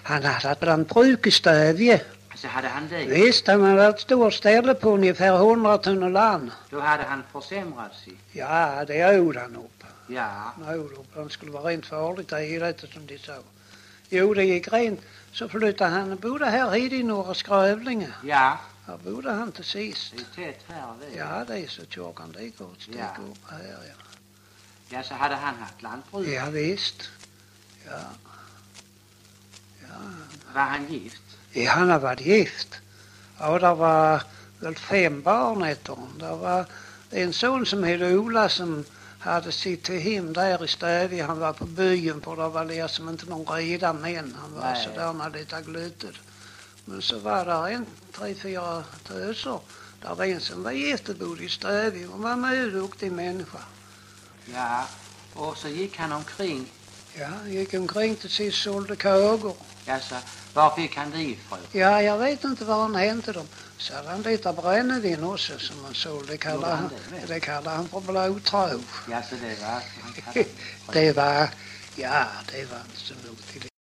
Han hade ett lantbruk i Stövje. Så hade han det? Visst, han hade ett stort ställe på ungefär 100 tunnor land. Då hade han försämrat sig? Ja, det åd han upp. Ja. Han skulle vara rent farligt där i det som de sa. Jo, det gick rent. Så flyttade han, bodde här i Norra Skrövlinge. Ja. Här bodde han till sist. Det är tätt här det. Ja, det är så tjockan det går ett stycke upp här, ja. Ja, så hade han haft lantbruk? Ja, visst. Ja. Var han gift? Ja, han har varit gift. Ja, det var väl 5 barn ett år. Det var en son som hette Ola som hade sitt till hem där i Stövje. Han var på byn på det var liksom inte någon redan män. Han var så där när lite glötted. Men så var det 3-4 töser. Där var en som var gift och bodde i Stövje. Hon var med duktig människa. Ja, och så gick han omkring. Ja, han gick omkring till sist sålde kågor. Ja, så var fick han det ifrån? Ja, jag vet inte var han hämtade dem. Så hade han lite brännvin också som han sålde. Det kallar han för blodtråd. Ja, så det var... det var inte så nog till det.